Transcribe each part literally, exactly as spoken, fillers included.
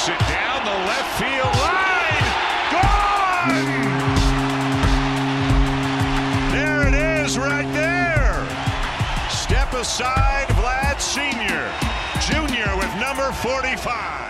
Takes it down the left field line. Gone! There it is right there. Step aside, Vlad Senior Junior with number forty-five.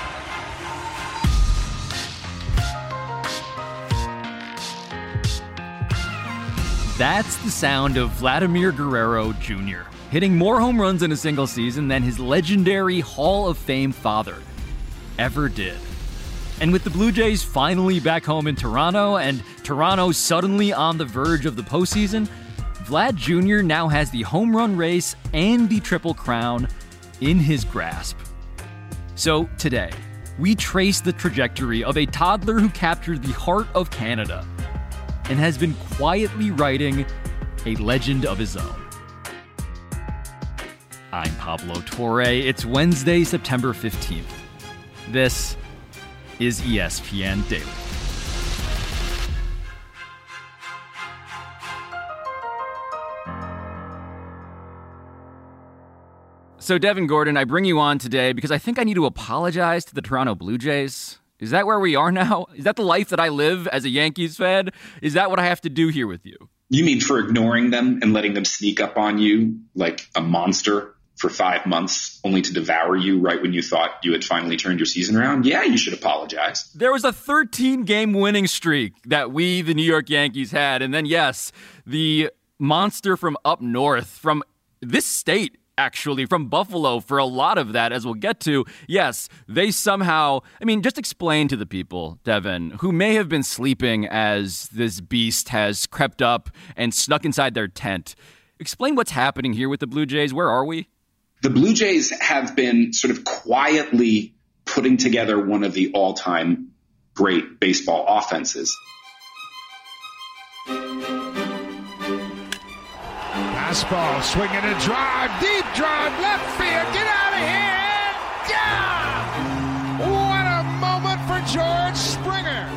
That's the sound of Vladimir Guerrero Junior, hitting more home runs in a single season than his legendary Hall of Fame father ever did. And with the Blue Jays finally back home in Toronto, and Toronto suddenly on the verge of the postseason, Vlad Junior now has the home run race and the Triple Crown in his grasp. So today, we trace the trajectory of a toddler who captured the heart of Canada and has been quietly writing a legend of his own. I'm Pablo Torre. It's Wednesday, September fifteenth. This is E S P N Daily. So, Devin Gordon, I bring you on today because I think I need to apologize to the Toronto Blue Jays. Is that where we are now? Is that the life that I live as a Yankees fan? Is that what I have to do here with you? You mean for ignoring them and letting them sneak up on you like a monster for five months only to devour you right when you thought you had finally turned your season around? Yeah, you should apologize. There was a thirteen-game winning streak that we, the New York Yankees, had. And then, yes, the monster from up north, from this state, actually, from Buffalo for a lot of that, as we'll get to. Yes, they somehow, I mean, just explain to the people, Devin, who may have been sleeping as this beast has crept up and snuck inside their tent. Explain what's happening here with the Blue Jays. Where are we? The Blue Jays have been sort of quietly putting together one of the all-time great baseball offenses. Fastball, swinging a drive, deep drive, left field, get out of here, and yeah! What a moment for George Springer.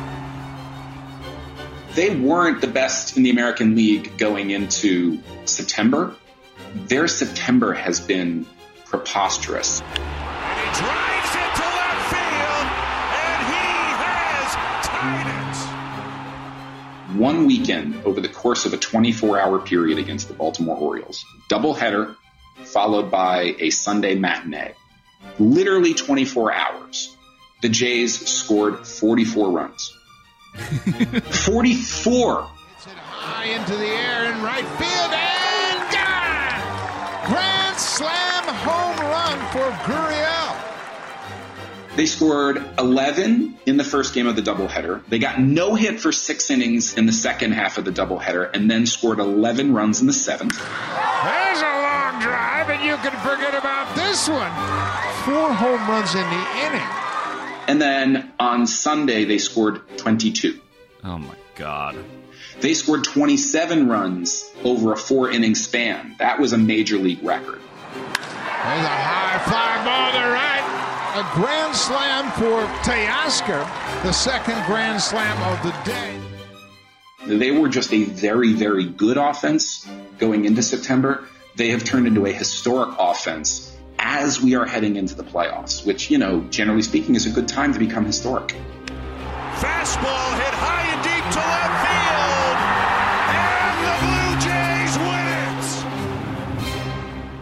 They weren't the best in the American League going into September. Their September has been preposterous. And he drives it to left field, and he has tied it. One weekend over the course of a twenty-four hour period against the Baltimore Orioles. Doubleheader followed by a Sunday matinee. Literally twenty-four hours. The Jays scored forty-four runs. forty-four! It's it high into the air in right field, and gone! Grand slam home run for Gurriel. They scored eleven in the first game of the doubleheader. They got no hit for six innings in the second half of the doubleheader, and then scored eleven runs in the seventh. There's a long drive, and you can forget about this one. Four home runs in the inning. And then on Sunday, they scored twenty-two. Oh, my God. They scored twenty-seven runs over a four-inning span. That was a major league record. There's a high fly ball to right. A grand slam for Teoscar, the second grand slam of the day. They were just a very, very good offense going into September. They have turned into a historic offense as we are heading into the playoffs, which, you know, generally speaking, is a good time to become historic. Fastball hit high and deep to left field, and the Blue Jays win it.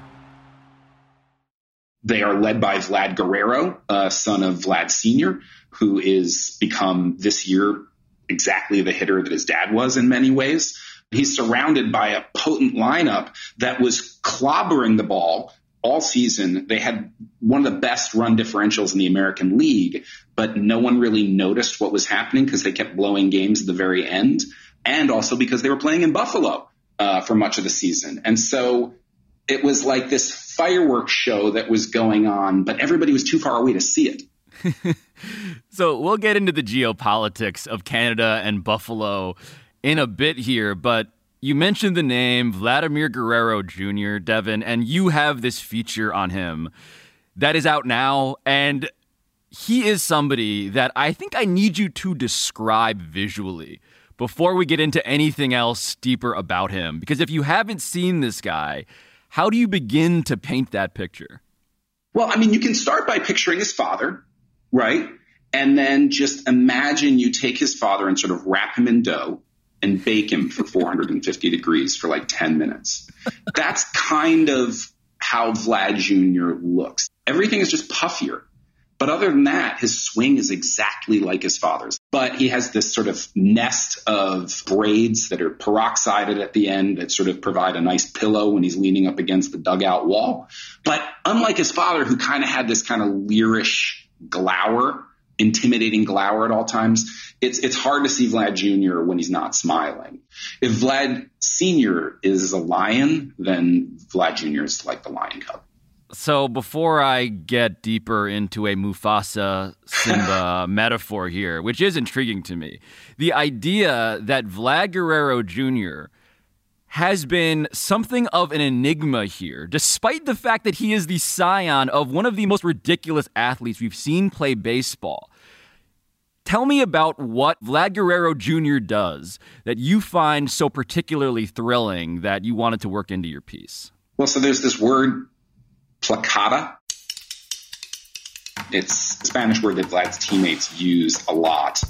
They are led by Vlad Guerrero, uh, son of Vlad Senior, who is become this year exactly the hitter that his dad was in many ways. He's surrounded by a potent lineup that was clobbering the ball all season. They had one of the best run differentials in the American League, but no one really noticed what was happening because they kept blowing games at the very end, and also because they were playing in Buffalo uh, for much of the season. And so it was like this fireworks show that was going on, but everybody was too far away to see it. So we'll get into the geopolitics of Canada and Buffalo in a bit here, but you mentioned the name Vladimir Guerrero Junior, Devin, and you have this feature on him that is out now, and he is somebody that I think I need you to describe visually before we get into anything else deeper about him. Because if you haven't seen this guy, how do you begin to paint that picture? Well, I mean, you can start by picturing his father. right? And then just imagine you take his father and sort of wrap him in dough and bake him for four hundred fifty degrees for like ten minutes. That's kind of how Vlad Junior looks. Everything is just puffier. But other than that, his swing is exactly like his father's. But he has this sort of nest of braids that are peroxided at the end that sort of provide a nice pillow when he's leaning up against the dugout wall. But unlike his father, who kind of had this kind of leerish glower, intimidating glower at all times, it's it's hard to see Vlad Junior when he's not smiling. If Vlad Senior is a lion, then Vlad Junior is like the lion cub. So before I get deeper into a Mufasa Simba metaphor here, which is intriguing to me, the idea that Vlad Guerrero Junior has been something of an enigma here, despite the fact that he is the scion of one of the most ridiculous athletes we've seen play baseball. Tell me about what Vlad Guerrero Junior does that you find so particularly thrilling that you wanted to work into your piece. Well, so there's this word, placata. It's a Spanish word that Vlad's teammates use a lot.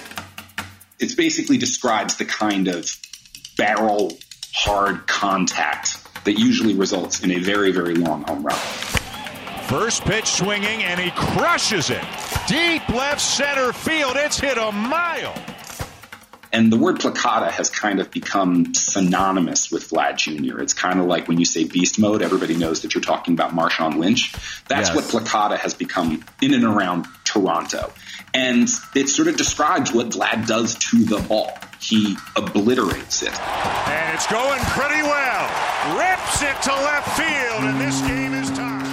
It basically describes the kind of barrel hard contact that usually results in a very, very long home run. First pitch swinging, and he crushes it. Deep left center field. It's hit a mile. And the word placata has kind of become synonymous with Vlad Junior It's kind of like when you say beast mode, everybody knows that you're talking about Marshawn Lynch. That's yes. what placata has become in and around Toronto. And it sort of describes what Vlad does to the ball. He obliterates it. And it's going pretty well. Rips it to left field, and this game is tied.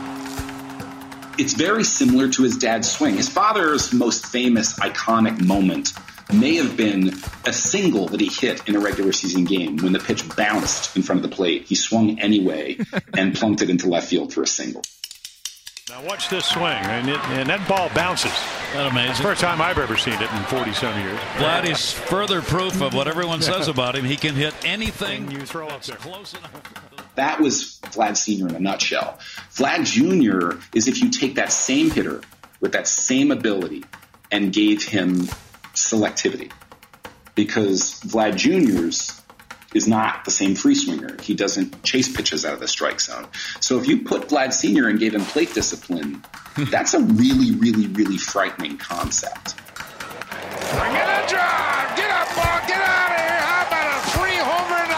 It's very similar to his dad's swing. His father's most famous, iconic moment may have been a single that he hit in a regular season game when the pitch bounced in front of the plate. He swung anyway and plunked it into left field for a single. Now watch this swing, and, it, and that ball bounces. That's amazing. First time I've ever seen it in forty-some years. Vlad is further proof of what everyone says about him. He can hit anything you throw up there. Close enough. That was Vlad Senior in a nutshell. Vlad Junior is if you take that same hitter with that same ability and gave him selectivity, because Vlad Junior's is not the same free swinger. He doesn't chase pitches out of the strike zone. So if you put Vlad Senior and gave him plate discipline, that's a really, really, really frightening concept. Bring it a drive. Get up, ball. Get out of here. How about a three-homer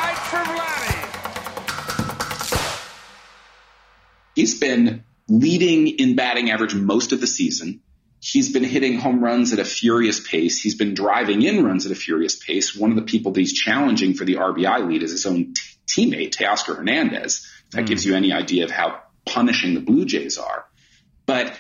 night for Vladdy? He's been leading in batting average most of the season. He's been hitting home runs at a furious pace. He's been driving in runs at a furious pace. One of the people that he's challenging for the R B I lead is his own t- teammate, Teoscar Hernandez. That mm. gives you any idea of how punishing the Blue Jays are. But,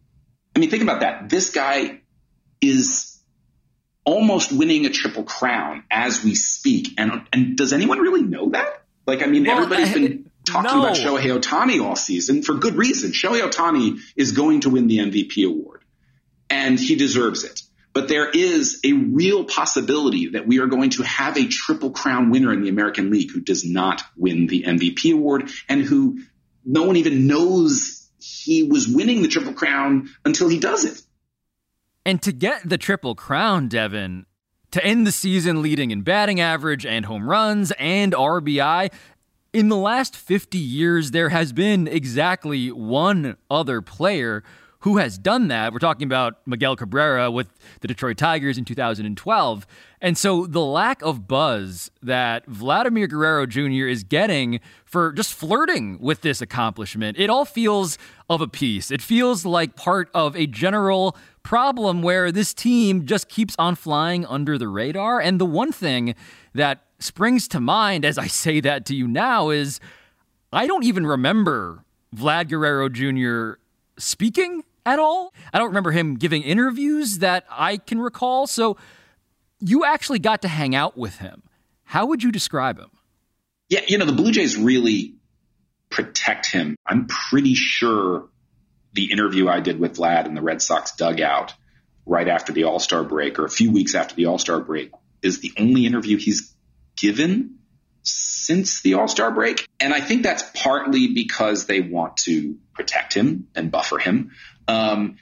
I mean, think about that. This guy is almost winning a triple crown as we speak. And, and does anyone really know that? Like, I mean, well, everybody's been talking no. about Shohei Ohtani all season for good reason. Shohei Ohtani is going to win the M V P award. And he deserves it. But there is a real possibility that we are going to have a triple crown winner in the American League who does not win the M V P award and who no one even knows he was winning the triple crown until he does it. And to get the triple crown, Devin, to end the season leading in batting average and home runs and R B I, in the last fifty years, there has been exactly one other player who has done that. We're talking about Miguel Cabrera with the Detroit Tigers in two thousand twelve. And so the lack of buzz that Vladimir Guerrero Junior is getting for just flirting with this accomplishment, it all feels of a piece. It feels like part of a general problem where this team just keeps on flying under the radar. And the one thing that springs to mind as I say that to you now is I don't even remember Vlad Guerrero Junior speaking at all. I don't remember him giving interviews that I can recall. So you actually got to hang out with him. How would you describe him? Yeah, you know, the Blue Jays really protect him. I'm pretty sure the interview I did with Vlad in the Red Sox dugout right after the All-Star break, or a few weeks after the All-Star break, is the only interview he's given since the All-Star break. And I think that's partly because they want to protect him and buffer him. Um,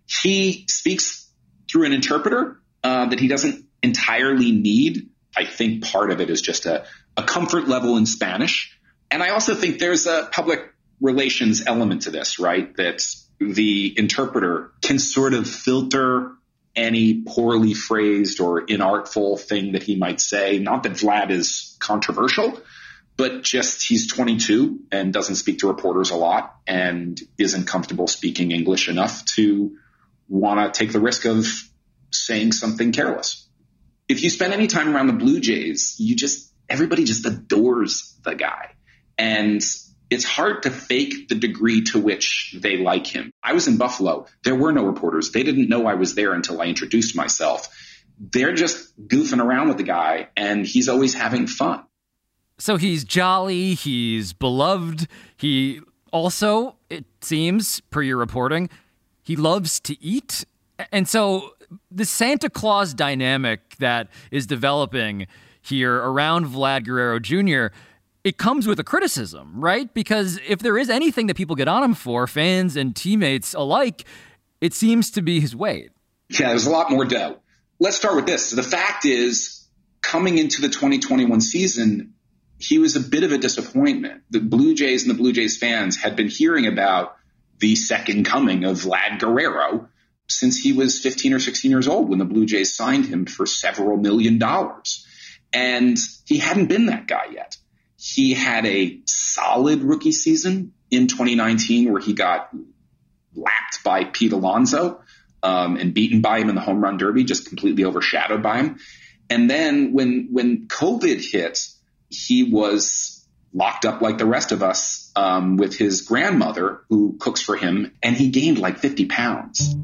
He speaks through an interpreter uh, that he doesn't entirely need. I think part of it is just a, a comfort level in Spanish. And I also think there's a public relations element to this, right? That the interpreter can sort of filter any poorly phrased or inartful thing that he might say. Not that Vlad is controversial, but just he's twenty-two and doesn't speak to reporters a lot and isn't comfortable speaking English enough to want to take the risk of saying something careless. If you spend any time around the Blue Jays, you just, everybody just adores the guy. And it's hard to fake the degree to which they like him. I was in Buffalo. There were no reporters. They didn't know I was there until I introduced myself. They're just goofing around with the guy, and he's always having fun. So he's jolly, he's beloved. He also, it seems, per your reporting, he loves to eat. And so the Santa Claus dynamic that is developing here around Vlad Guerrero Junior, it comes with a criticism, right? Because if there is anything that people get on him for, fans and teammates alike, it seems to be his weight. Yeah, there's a lot more dough. Let's start with this. The fact is, coming into the twenty twenty-one season, he was a bit of a disappointment. The Blue Jays and the Blue Jays fans had been hearing about the second coming of Vlad Guerrero since he was fifteen or sixteen years old when the Blue Jays signed him for several million dollars. And he hadn't been that guy yet. He had a solid rookie season in twenty nineteen where he got lapped by Pete Alonso um, and beaten by him in the home run derby, just completely overshadowed by him. And then when when COVID hit, he was locked up like the rest of us um, with his grandmother who cooks for him, and he gained like fifty pounds.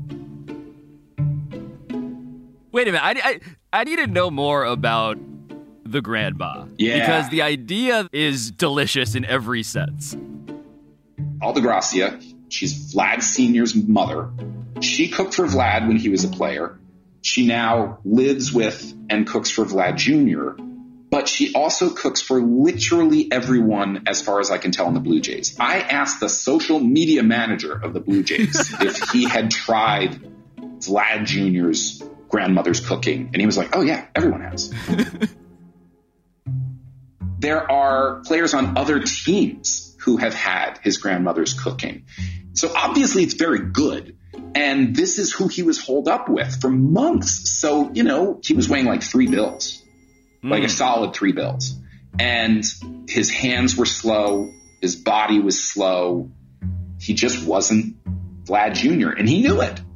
Wait a minute. I, I, I need to know more about the grandma. Yeah. Because the idea is delicious in every sense. Altagracia, she's Vlad Senior's mother. She cooked for Vlad when he was a player. She now lives with and cooks for Vlad Junior, but she also cooks for literally everyone, as far as I can tell, in the Blue Jays. I asked the social media manager of the Blue Jays if he had tried Vlad Junior's grandmother's cooking, and he was like, oh yeah, everyone has. There are players on other teams who have had his grandmother's cooking. So obviously it's very good. And this is who he was holed up with for months. So, you know, he was weighing like three bills, mm. like a solid three bills. And his hands were slow. His body was slow. He just wasn't Vlad Junior, and he knew it.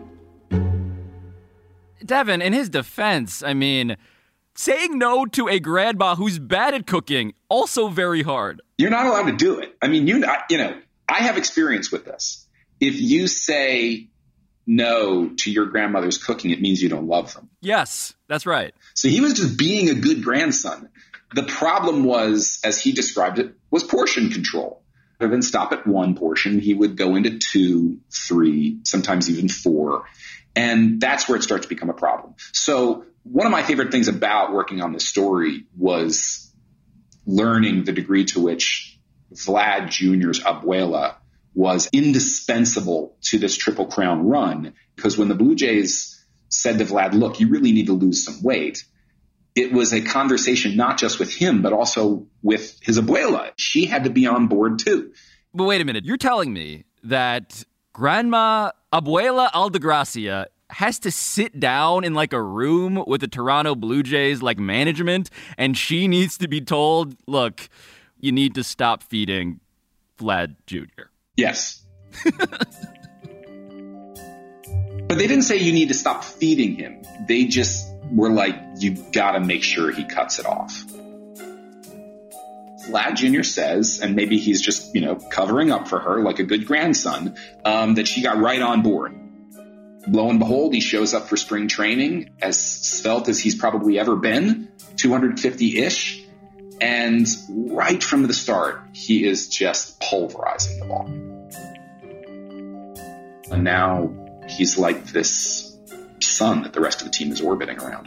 Devin, in his defense, I mean, saying no to a grandma who's bad at cooking, also very hard. You're not allowed to do it. I mean, you, you know, I have experience with this. If you say no to your grandmother's cooking, it means you don't love them. Yes, that's right. So he was just being a good grandson. The problem was, as he described it, was portion control. Rather than stop at one portion, he would go into two, three, sometimes even four. And that's where it starts to become a problem. So one of my favorite things about working on this story was learning the degree to which Vlad Junior's abuela was indispensable to this Triple Crown run. Because when the Blue Jays said to Vlad, look, you really need to lose some weight, it was a conversation not just with him, but also with his abuela. She had to be on board too. But wait a minute. You're telling me that Grandma Abuela Altagracia has to sit down in like a room with the Toronto Blue Jays like management, and she needs to be told, look, you need to stop feeding Vlad Junior Yes. But they didn't say you need to stop feeding him. They just were like, you gotta make sure he cuts it off. Vlad Junior says, and maybe he's just, you know, covering up for her like a good grandson, um, that she got right on board. Lo and behold, he shows up for spring training as svelte as he's probably ever been, two hundred fifty-ish. And right from the start, he is just pulverizing the ball. And now he's like this sun that the rest of the team is orbiting around.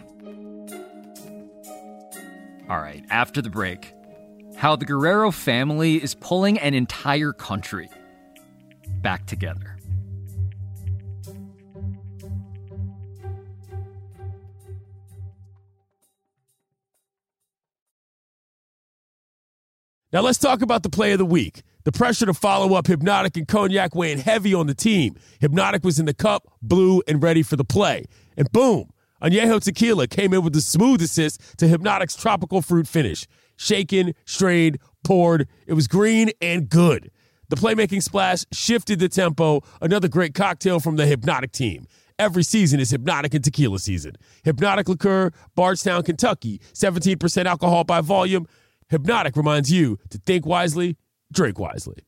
All right, after the break, how the Guerrero family is pulling an entire country back together. Now let's talk about the play of the week. The pressure to follow up Hypnotic and Cognac weighing heavy on the team. Hypnotic was in the cup, blue, and ready for the play. And boom, Añejo Tequila came in with the smooth assist to Hypnotic's tropical fruit finish. Shaken, strained, poured. It was green and good. The playmaking splash shifted the tempo. Another great cocktail from the Hypnotic team. Every season is Hypnotic and Tequila season. Hypnotic Liqueur, Bardstown, Kentucky, seventeen percent alcohol by volume. Hypnotic reminds you to think wisely, drink wisely.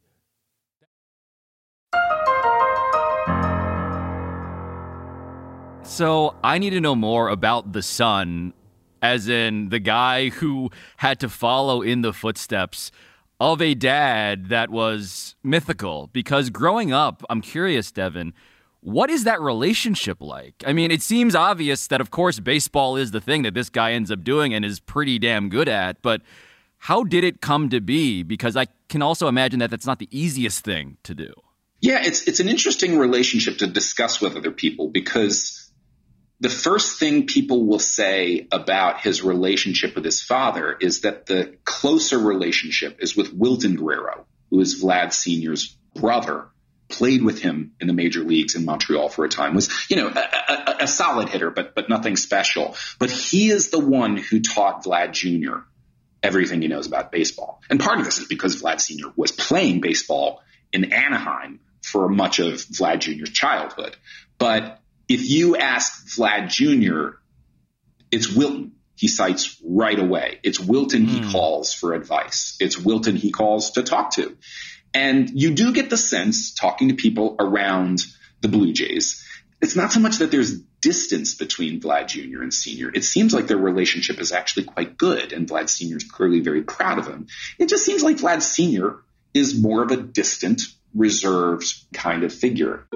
So I need to know more about the son, as in the guy who had to follow in the footsteps of a dad that was mythical. Because growing up, I'm curious, Devin, what is that relationship like? I mean, it seems obvious that, of course, baseball is the thing that this guy ends up doing and is pretty damn good at, but how did it come to be? Because I can also imagine that that's not the easiest thing to do. Yeah, it's it's an interesting relationship to discuss with other people, because the first thing people will say about his relationship with his father is that the closer relationship is with Wilton Guerrero, who is Vlad Senior's brother, played with him in the major leagues in Montreal for a time, was, you know, a, a, a solid hitter, but but nothing special. But he is the one who taught Vlad Junior everything he knows about baseball. And part of this is because Vlad Senior was playing baseball in Anaheim for much of Vlad Junior's childhood. But if you ask Vlad Junior, it's Wilton he cites right away. It's Wilton mm. he calls for advice. It's Wilton he calls to talk to. And you do get the sense, talking to people around the Blue Jays, it's not so much that there's distance between Vlad Junior and Senior. It seems like their relationship is actually quite good, and Vlad Senior is clearly very proud of him. It just seems like Vlad Senior is more of a distant, reserved kind of figure.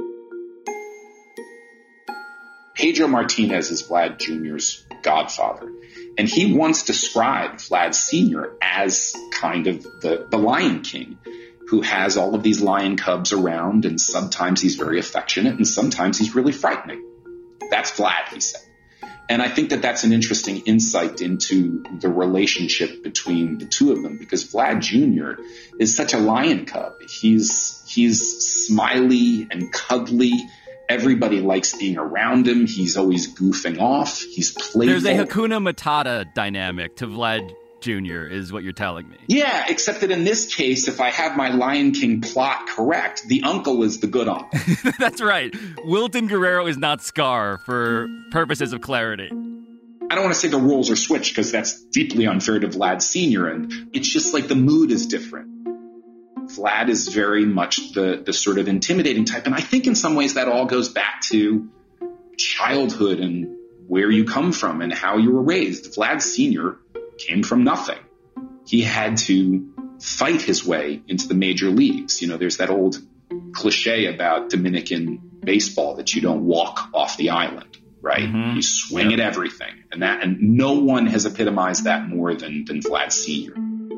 Pedro Martinez is Vlad Junior's godfather, and he once described Vlad Senior as kind of the, the Lion King, who has all of these lion cubs around, and sometimes he's very affectionate, and sometimes he's really frightening. That's Vlad, he said. And I think that that's an interesting insight into the relationship between the two of them, because Vlad Junior is such a lion cub. He's he's smiley and cuddly. Everybody likes being around him. He's always goofing off. He's playful. There's a Hakuna Matata dynamic to Vlad Junior is what you're telling me. Yeah, except that in this case, if I have my Lion King plot correct, the uncle is the good uncle. That's right. Wilton Guerrero is not Scar, for purposes of clarity. I don't want to say the roles are switched, because that's deeply unfair to Vlad Senior, and it's just like the mood is different. Vlad is very much the, the sort of intimidating type, and I think in some ways that all goes back to childhood and where you come from and how you were raised. Vlad Senior came from nothing. He had to fight his way into the major leagues. You know, there's that old cliche about Dominican baseball that you don't walk off the island, right? Mm-hmm. You swing at everything. And that, and no one has epitomized that more than, than Vlad Senior.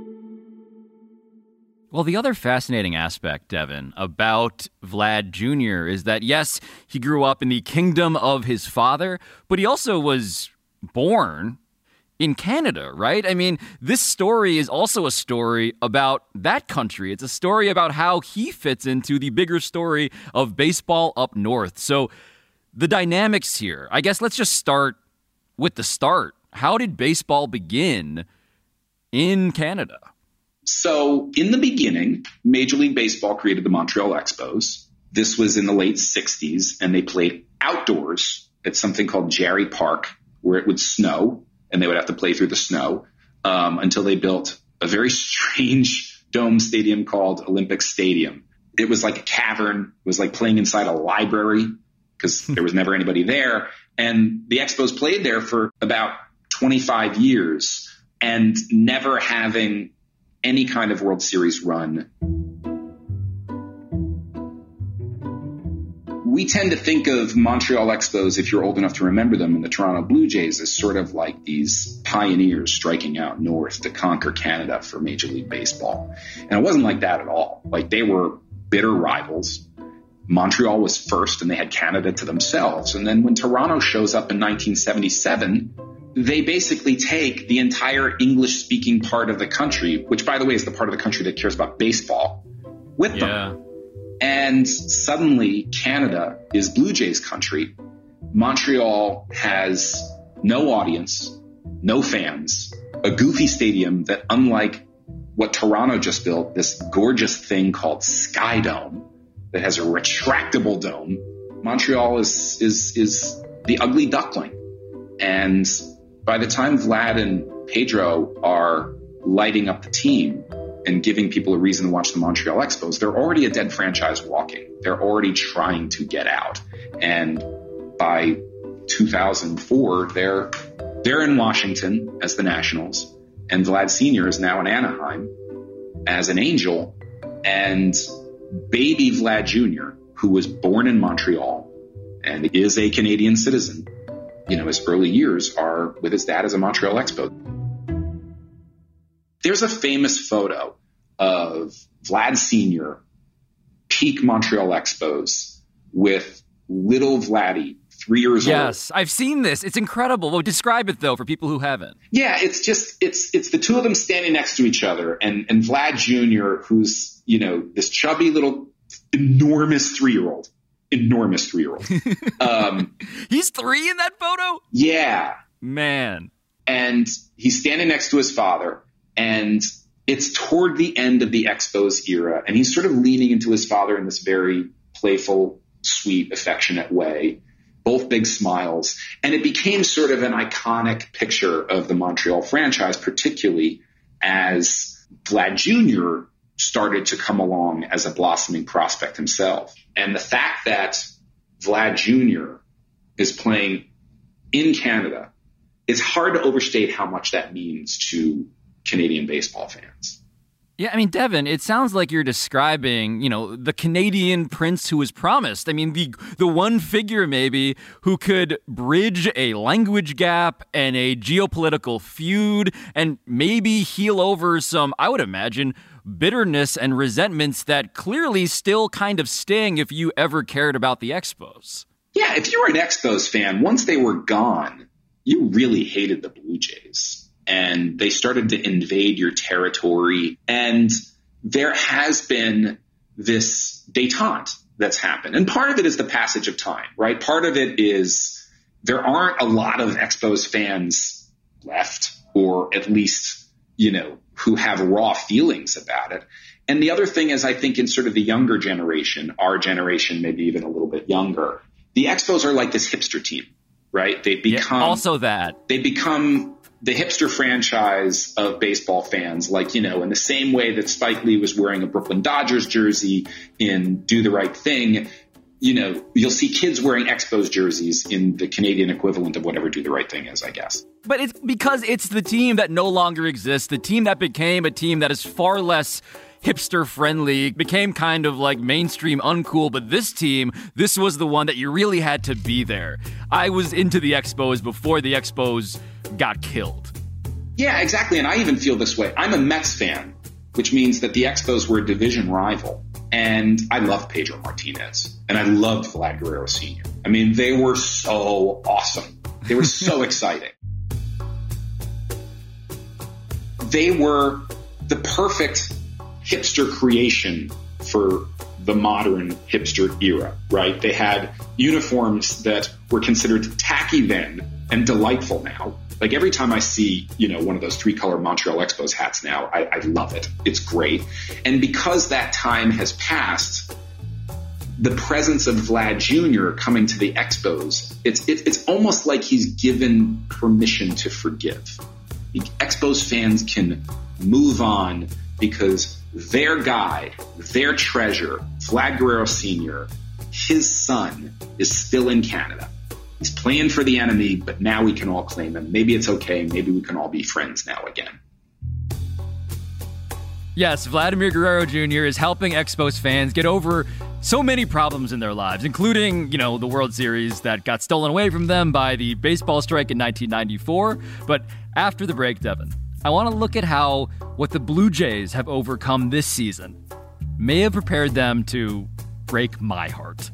Well, the other fascinating aspect, Devin, about Vlad Junior is that, yes, he grew up in the kingdom of his father, but he also was born in Canada, right? I mean, this story is also a story about that country. It's a story about how he fits into the bigger story of baseball up north. So the dynamics here, I guess let's just start with the start. How did baseball begin in Canada? So in the beginning, Major League Baseball created the Montreal Expos. This was in the late sixties, and they played outdoors at something called Jarry Park, where it would snow, and they would have to play through the snow um, until they built a very strange dome stadium called Olympic Stadium. It was like a cavern. It was like playing inside a library, because there was never anybody there. And the Expos played there for about twenty-five years, and never having any kind of World Series run. We tend to think of Montreal Expos, if you're old enough to remember them, and the Toronto Blue Jays as sort of like these pioneers striking out north to conquer Canada for Major League Baseball. And it wasn't like that at all. Like, they were bitter rivals. Montreal was first, and they had Canada to themselves. And then when Toronto shows up in nineteen seventy-seven, they basically take the entire English-speaking part of the country, which, by the way, is the part of the country that cares about baseball, with Yeah. them. And suddenly, Canada is Blue Jays country. Montreal has no audience, no fans, a goofy stadium that, unlike what Toronto just built, this gorgeous thing called Sky Dome that has a retractable dome. Montreal is is is the ugly duckling. And by the time Vlad and Pedro are lighting up the team and giving people a reason to watch the Montreal Expos, they're already a dead franchise walking. They're already trying to get out. And by two thousand four, they're they're in Washington as the Nationals, and Vlad Senior is now in Anaheim as an Angel, and baby Vlad Junior, who was born in Montreal and is a Canadian citizen, you know, his early years are with his dad as a Montreal Expo. There's a famous photo of Vlad Senior peak Montreal Expos with little Vladdy, three years old. Yes, I've seen this. It's incredible. Well, describe it, though, for people who haven't. Yeah, it's just, it's it's the two of them standing next to each other. And, and Vlad Junior, who's, you know, this chubby little enormous three-year-old. Enormous three-year-old. Um, He's three in that photo? yeah. Man. And he's standing next to his father. And it's toward the end of the Expos era. And he's sort of leaning into his father in this very playful, sweet, affectionate way. Both big smiles. And it became sort of an iconic picture of the Montreal franchise, particularly as Vlad Junior started to come along as a blossoming prospect himself. And the fact that Vlad Junior is playing in Canada, it's hard to overstate how much that means to Canadian baseball fans. Yeah, I mean, Devin, it sounds like you're describing, you know, the Canadian prince who was promised. I mean, the the one figure maybe who could bridge a language gap and a geopolitical feud and maybe heal over some, I would imagine, bitterness and resentments that clearly still kind of sting if you ever cared about the Expos. Yeah, if you were an Expos fan, once they were gone, you really hated the Blue Jays. And they started to invade your territory. And there has been this détente that's happened. And part of it is the passage of time, right? Part of it is there aren't a lot of Expos fans left, or at least, you know, who have raw feelings about it. And the other thing is, I think in sort of the younger generation, our generation, maybe even a little bit younger, the Expos are like this hipster team, right? They become Yeah, also that. They become the hipster franchise of baseball fans, like, you know, in the same way that Spike Lee was wearing a Brooklyn Dodgers jersey in Do the Right Thing, you know, you'll see kids wearing Expos jerseys in the Canadian equivalent of whatever Do the Right Thing is, I guess. But it's because it's the team that no longer exists, the team that became a team that is far less hipster friendly, became kind of like mainstream uncool, but this team, this was the one that you really had to be there. I was into the Expos before the Expos got killed. Yeah, exactly. And I even feel this way. I'm a Mets fan, which means that the Expos were a division rival. And I love Pedro Martinez. And I loved Vlad Guerrero Senior I mean, they were so awesome. They were so exciting. They were the perfect hipster creation for the modern hipster era, right? They had uniforms that were considered tacky then and delightful now. Like every time I see, you know, one of those three-color Montreal Expos hats now, I, I love it. It's great. And because that time has passed, the presence of Vlad Junior coming to the Expos, it's it, it's almost like he's given permission to forgive. The Expos fans can move on because their guy, their treasure, Vlad Guerrero Senior, his son, is still in Canada. He's playing for the enemy, but now we can all claim him. Maybe it's okay. Maybe we can all be friends now again. Yes, Vladimir Guerrero Junior is helping Expos fans get over so many problems in their lives, including, you know, the World Series that got stolen away from them by the baseball strike in nineteen ninety-four. But after the break, Devin, I want to look at how what the Blue Jays have overcome this season may have prepared them to break my heart.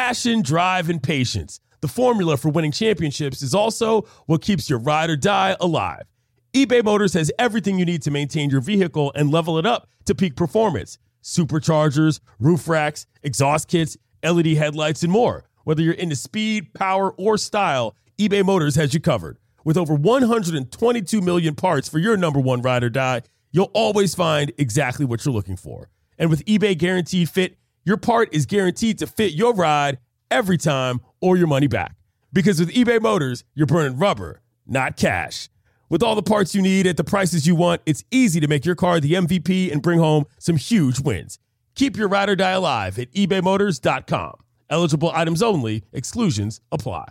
Passion, drive, and patience. The formula for winning championships is also what keeps your ride or die alive. eBay Motors has everything you need to maintain your vehicle and level it up to peak performance. Superchargers, roof racks, exhaust kits, L E D headlights, and more. Whether you're into speed, power, or style, eBay Motors has you covered. With over one hundred twenty-two million parts for your number one ride or die, you'll always find exactly what you're looking for. And with eBay Guaranteed Fit, your part is guaranteed to fit your ride every time or your money back. Because with eBay Motors, you're burning rubber, not cash. With all the parts you need at the prices you want, it's easy to make your car the M V P and bring home some huge wins. Keep your ride or die alive at ebay motors dot com. Eligible items only. Exclusions apply.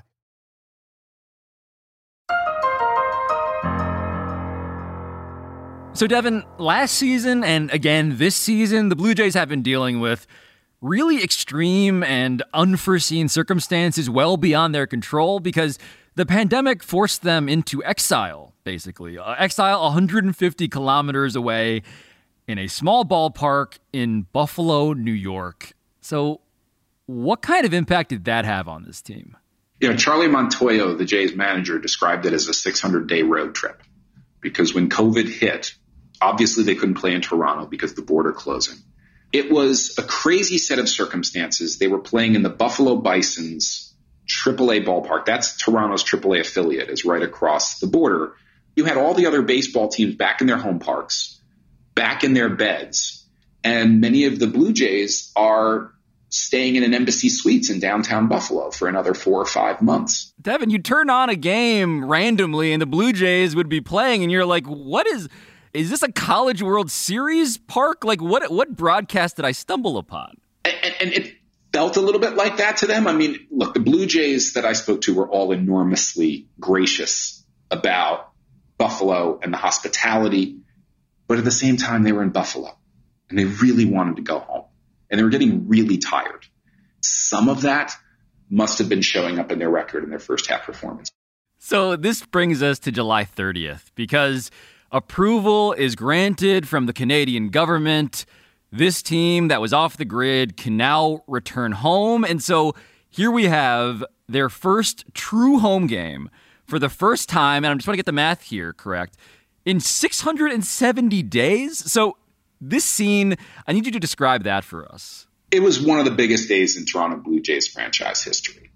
So, Devin, last season and again this season, the Blue Jays have been dealing with really extreme and unforeseen circumstances well beyond their control because the pandemic forced them into exile, basically. Uh, exile one hundred fifty kilometers away in a small ballpark in Buffalo, New York. So what kind of impact did that have on this team? You know, Charlie Montoyo, the Jays manager, described it as a six hundred day road trip because when COVID hit, obviously they couldn't play in Toronto because of the border closing. It was a crazy set of circumstances. They were playing in the Buffalo Bison's triple A ballpark. That's Toronto's triple A affiliate, is right across the border. You had all the other baseball teams back in their home parks, back in their beds, and many of the Blue Jays are staying in an Embassy Suites in downtown Buffalo for another four or five months. Devin, you turn on a game randomly and the Blue Jays would be playing and you're like, what is, is this a College World Series park? Like what, what broadcast did I stumble upon? And, and it felt a little bit like that to them. I mean, look, the Blue Jays that I spoke to were all enormously gracious about Buffalo and the hospitality, but at the same time they were in Buffalo and they really wanted to go home. And they were getting really tired. Some of that must have been showing up in their record in their first half performance. So this brings us to July thirtieth, because approval is granted from the Canadian government. This team that was off the grid can now return home. And so here we have their first true home game for the first time, and I just want to get the math here correct, in six hundred seventy days. So this scene, I need you to describe that for us. It was one of the biggest days in Toronto Blue Jays franchise history.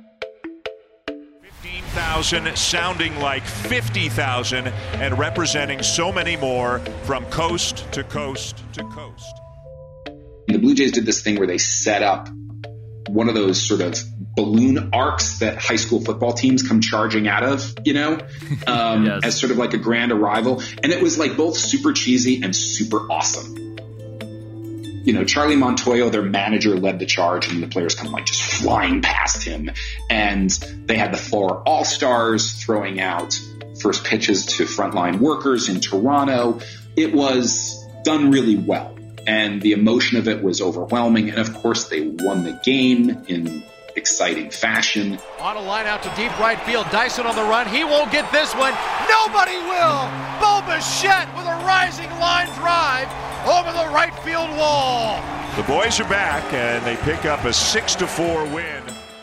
fifteen thousand sounding like fifty thousand and representing so many more from coast to coast to coast. The Blue Jays did this thing where they set up one of those sort of balloon arcs that high school football teams come charging out of, you know, um, yes. as sort of like a grand arrival. And it was like both super cheesy and super awesome. You know, Charlie Montoyo, their manager, led the charge and the players come like just flying past him. And they had the four all-stars throwing out first pitches to frontline workers in Toronto. It was done really well. And the emotion of it was overwhelming. And of course, they won the game in exciting fashion. On a line out to deep right field. Dyson on the run. He won't get this one. Nobody will. Bo Bichette with a rising line drive over the right field wall. The boys are back, and they pick up a six to four win.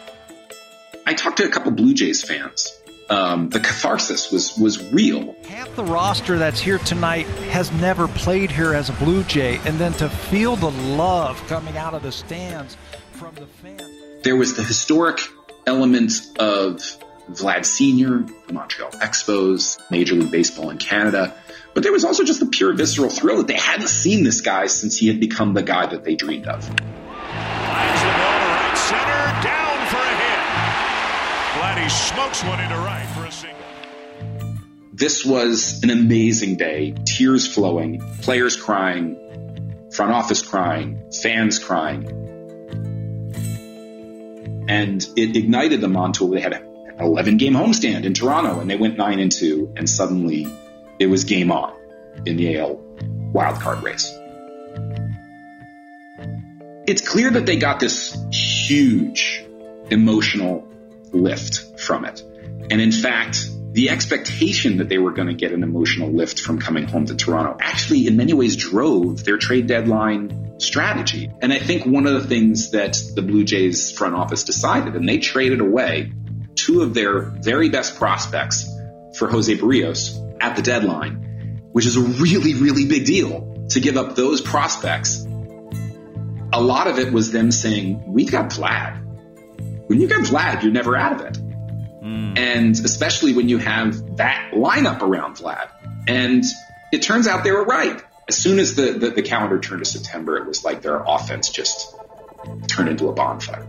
I talked to a couple Blue Jays fans. Um, the catharsis was was real. Half the roster that's here tonight has never played here as a Blue Jay, and then to feel the love coming out of the stands from the fans. There was the historic element of Vlad Senior, the Montreal Expos, Major League Baseball in Canada, but there was also just the pure visceral thrill that they hadn't seen this guy since he had become the guy that they dreamed of. Lines the ball to right center, down for a hit. Vladdy smokes one into right for a single. This was an amazing day. Tears flowing, players crying, front office crying, fans crying. And it ignited them onto, they had an eleven game homestand in Toronto, and they went nine and two, and suddenly it was game on in the A L wildcard race. It's clear that they got this huge emotional lift from it. And in fact, the expectation that they were going to get an emotional lift from coming home to Toronto actually in many ways drove their trade deadline strategy. And I think one of the things that the Blue Jays front office decided, and they traded away two of their very best prospects for Jose Barrios at the deadline, which is a really, really big deal to give up those prospects. A lot of it was them saying, we've got Vlad. When you got Vlad, you're never out of it. Mm. And especially when you have that lineup around Vlad. And it turns out they were right. As soon as the, the, the calendar turned to September, it was like their offense just turned into a bonfire.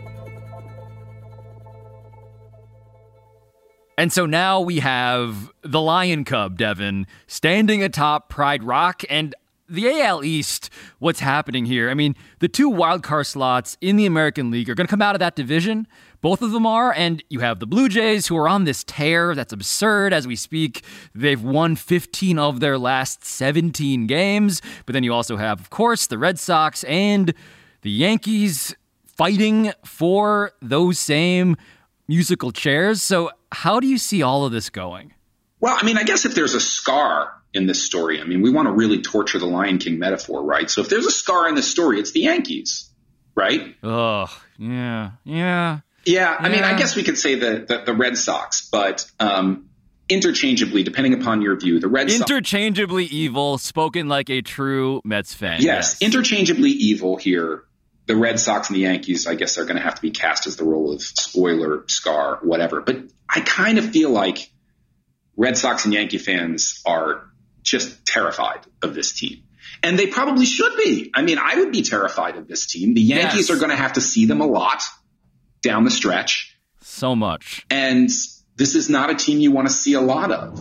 And so now we have the Lion Cub, Devin, standing atop Pride Rock, and the A L East, what's happening here? I mean, the two wildcard slots in the American League are going to come out of that division. Both of them are, and you have the Blue Jays who are on this tear that's absurd as we speak. They've won fifteen of their last seventeen games. But then you also have, of course, the Red Sox and the Yankees fighting for those same musical chairs. So how do you see all of this going? Well, I mean, I guess if there's a scar in this story, I mean, we want to really torture the Lion King metaphor, right? So if there's a scar in this story, it's the Yankees, right? Oh, yeah, yeah. Yeah, I yeah. mean, I guess we could say the, the, the Red Sox, but um, interchangeably, depending upon your view, the Red Sox. Interchangeably evil, spoken like a true Mets fan. Yes, yes. interchangeably evil here. The Red Sox and the Yankees, I guess, are going to have to be cast as the role of spoiler, scar, whatever. But I kind of feel like Red Sox and Yankee fans are just terrified of this team. And they probably should be. I mean, I would be terrified of this team. The Yankees yes. are going to have to see them a lot down the stretch. So much. And this is not a team you want to see a lot of.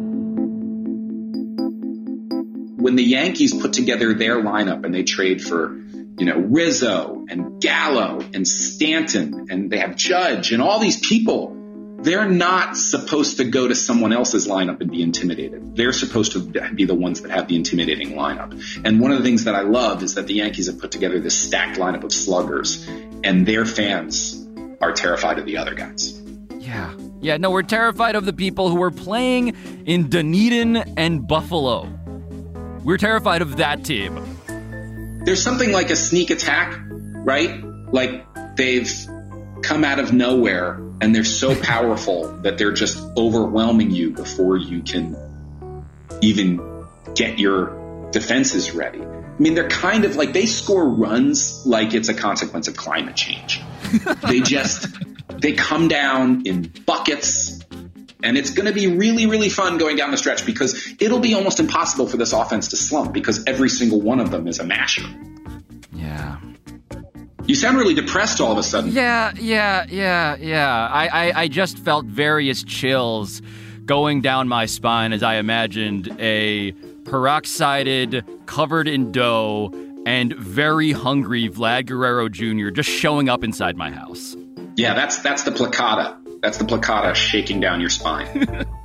When the Yankees put together their lineup and they trade for, you know, Rizzo and Gallo and Stanton, and they have Judge and all these people, they're not supposed to go to someone else's lineup and be intimidated. They're supposed to be the ones that have the intimidating lineup. And one of the things that I love is that the Yankees have put together this stacked lineup of sluggers, and their fans are terrified of the other guys. Yeah. Yeah, no, we're terrified of the people who are playing in Dunedin and Buffalo. We're terrified of that team. There's something like a sneak attack, right? Like they've come out of nowhere and they're so powerful that they're just overwhelming you before you can even get your defenses ready. I mean, they're kind of like, they score runs like it's a consequence of climate change. They just, they come down in buckets, and it's going to be really, really fun going down the stretch because it'll be almost impossible for this offense to slump because every single one of them is a masher. Yeah. You sound really depressed all of a sudden. Yeah, yeah, yeah, yeah. I, I, I just felt various chills going down my spine as I imagined a peroxided, covered in dough, and very hungry Vlad Guerrero Junior just showing up inside my house. Yeah, that's that's the placata. That's the placata shaking down your spine.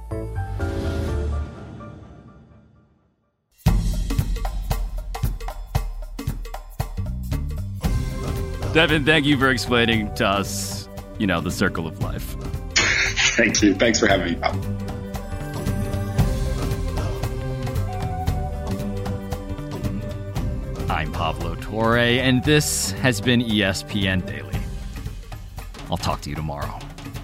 Devin, thank you for explaining to us, you know, the circle of life. Thank you. Thanks for having me, Pop. I'm Pablo Torre, and this has been E S P N Daily. I'll talk to you tomorrow.